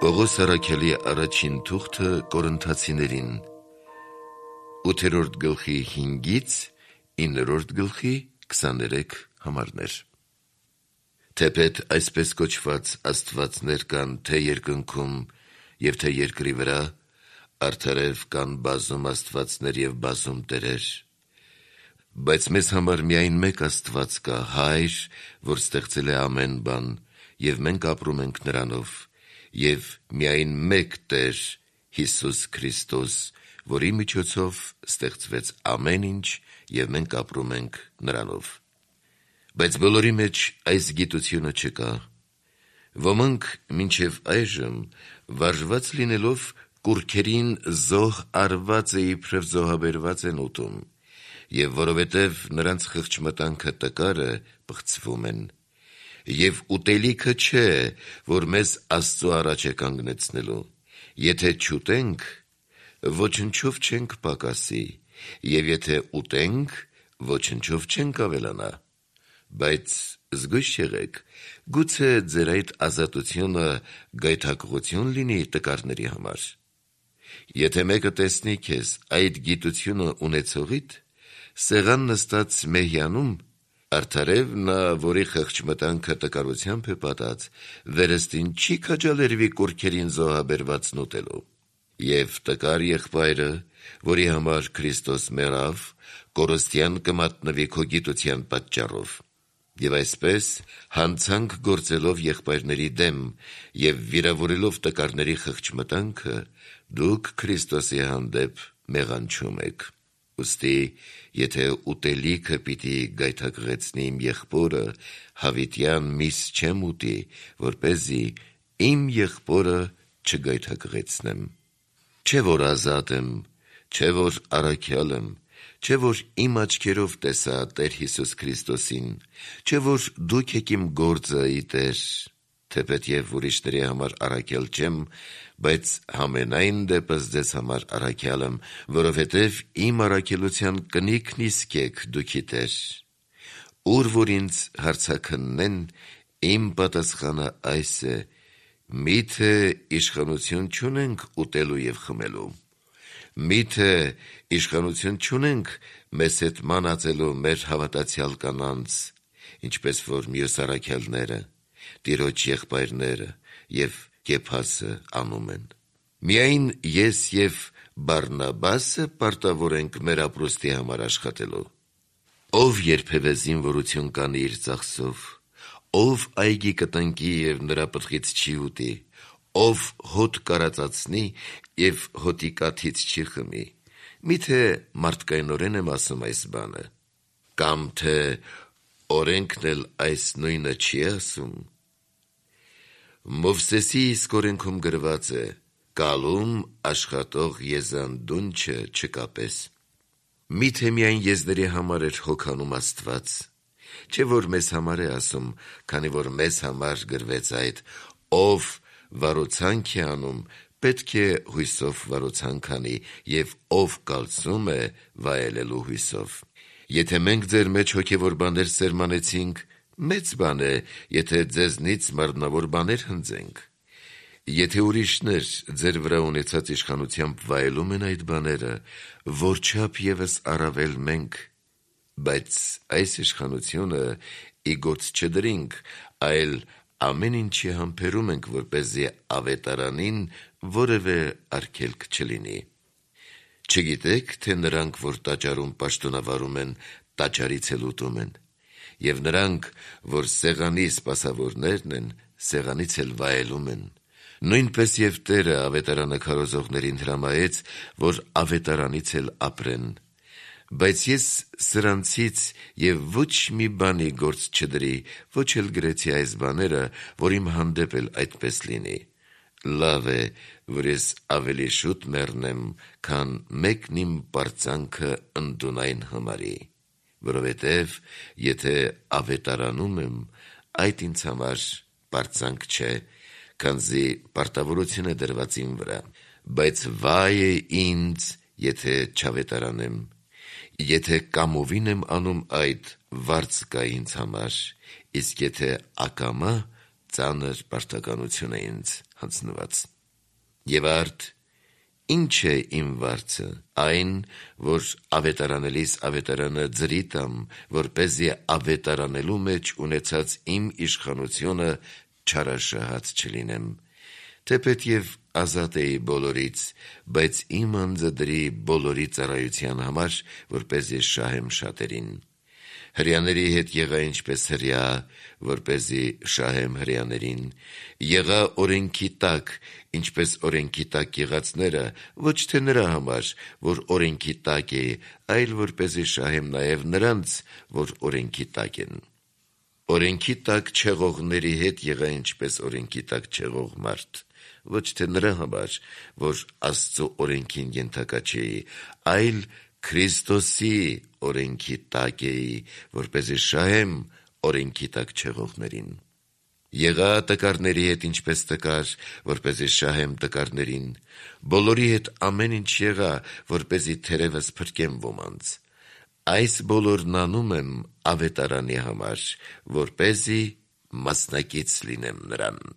Պողոս առաքյալի առաջին թուղթը Կորինթացիներին 8-րդ գլխի 5-ից 9-րդ գլխի 23 համարներ։ Թեպետ այսպես կոչված աստվածներ կան թե երկնքում և թե երկրի վրա, արդարև կան բազում աստվածներ և բազում տերեր, բայց մեզ համար միայն մեկ Աստված կա, Հայր, որ ստեղծել է ամեն բան, և մենք ապրում ենք նրանով, և միայն մեկ Տեր, Հիսուս Քրիստոս, որի միջոցով ստեղծվեց ամեն ինչ, և մենք ապրում ենք նրանով։ Բայց բոլորի մեջ այս գիտությունը չկա։ Ոմանք մինչև այժմ վարժված լինելով կուռքերին զոհ արված է իբրև զոհաբերված են ուտում, և որովհետև նրանց խղճմտանքը տկար է, պղծվում են, և ուտելիքը չէ, որ մեզ Աստծու առաջ է կանգնեցնելու, եթե չուտենք, ոչնչով չենք պակասի, և եթե ուտենք, ոչնչով չենք ավելանա, բայց զգույշ եղեք, գուցե ձեր այդ ազատությունը գայթակղություն լինի տկարների համար։ Եթե մեկը տեսնի քեզ այդ գիտությունը ունեցողիդ, սեղան նստած մեհյանում, արդարև նա, որի խղճմտանքը տկարությամբ է պատած, վերստին չի քաջալերվի կուռքերին զոհաբերվածն ուտելու։ Եվ տկար եղբայրը, որի համար Քրիստոս մեռավ, կորստյան կմատնվի քո գիտության պատճառով։ Եվ այսպես, հանցանք գործելով եղբայրների դեմ և վիրավորելով տկարների խղճմտանքը, դուք Քրիստոսի հանդեպ մեղանչում եք։ Ուստի, եթե ուտելիքը պիտի գայթակղեցնի իմ եղբորը, հավիտյան միս չեմ ուտի, որպեսզի իմ եղբորը չգայթակղեցնեմ։ Չէ, որ ազատ եմ, չէ, որ առաքյալ եմ, չէ, որ իմ աչքերով տեսա Տեր Հիսուս Քրիստոսին, չէ, որ դուք եք իմ գործը ի Տեր, թեպետ և ուրիշների համար առաքյալ չեմ, բայց համենայն դեպս ձեզ համար առաքյալ եմ, որովհետև իմ առաքելության կնիքն իսկ եք դուք ի Տեր։ Ուր որ ինձ հարցաքննեն, իմ պատասխանը այս է. միթե իշխանություն չունենք ուտելու և խմելու, միթե իշխանություն չունենք մեզ հետ մանածելու մեր հավատացյալ կանանց, ինչպես որ մյուս առաքյալները, Տիրոջ եղբայրները և Կեփասը անում են։ Միայն ես և Բարնաբասը պարտավոր ենք մեր ապրուստի համար աշխատելու։ Ով երբևէ զինվորություն կանի իր ծախսով, ով այգի կտնկի և նրա պտղից չի ուտի, ով հոտ կարածացնի և հոտի կաթից չի խմի, միթե մարդկայնորեն եմ ասում այս բանը, կամ թե օրենքն էլ այս նույնը չի ասում։ Մովսեսի իսկ օրենքում գրված է. «Կալում աշխատող եզան դունչը չկապես»։ Միթե միայն եզների համար էր հոգանում Աստված, չէ որ մեզ համար է ասում, քանի որ մեզ համար գրվեց այդ. «Ով վարուցանք է անում, պետք է հույսով վարուցանք անի, և ով կալծում է, վայելելու հույսով»։ Եթե մենք ձեր մեջ հոգևոր բաներ սերմանեցինք, մեծ բան է, եթե ձեզնից մարմնավոր բաներ հնձենք։ Եթե ուրիշներ ձեր վրա ունեցած իշխանությամբ վայելում են այդ բաները, որչափ ևս առավել մենք, բայց այս իշխանությունը ի գործ չդրինք, այլ ամեն ինչի համբերում ենք, որպեսզի ավետարանին որևէ արգելք չլինի։ Չգիտեք, թե նրանք, որ տաճարում պաշտոնավարում են, տաճարից էլ ուտում են, և նրանք, որ սեղանի սպասավորներն են, սեղանից էլ վայելում են։ Նույնպես և Տերը ավետարանը քարոզողներին հրամայեց, որ ավետարանից էլ ապրեն։ Բայց ես սրանցից և ոչ մի բանի գործ չդրի, ոչ էլ գրեցի այս բաները, որ իմ հանդեպ էլ այդպես լինի։ Լավ է, որ ես ավելի շուտ մեռնեմ, քան մեկն իմ պարծանքը ընդունայն համարի, որովհետև եթե ավետարանում եմ, այդ ինձ համար պարծանք չէ, քանզի պարտավորություն է դրված իմ վրա, բայց վայ է ինձ, եթե չավետարանեմ։ Եթե կամովին եմ անում այդ, վարձ կա ինձ համար, իսկ եթե ակամա, ծանր պարտականություն է ինձ հանձնված։ Եվ արդ, ինչ է իմ վարձը, այն, որ ավետարանելիս ավետարանը ձրի տամ, որպեսզի ավետարանելու մեջ ունեցած իմ իշխանությունը չարաշահած չլինեմ, թեպետև ազատ էի բոլորից, բայց իմ անձը դրի բոլորի ծառայության համար, որպեսզի շահեմ շատերին։ Հրեաների հետ եղա ինչպես հրեա, որպեսզի շահեմ հրեաներին, եղա օրենքի տակ, ինչպես օրենքի տակ եղածները, ոչ թե նրա համար, որ օրենքի տակ է, այլ որպեսզի շահեմ նաև նրանց, որ օրենքի տակ են։ Օրենքի տակ չեղողների հետ եղա ինչպես օրենքի տակ չեղող մարդ, ոչ թե նրա համար, որ Աստծո օրենքին ենթակա չէի, այլ Քրիստոսի օրենքի տակ էի, որպեսզի շահեմ օրենքի տակ չեղողներին։ Եղա տկարների հետ ինչպես տկար, որպեսզի շահեմ տկարներին, բոլորի հետ ամեն ինչ եղա, որպեսզի թերևս փրկեմ ոմանց։ Այս բոլորն անում եմ ավետարանի համար, որպեսզի մասնակից լինեմ նրան։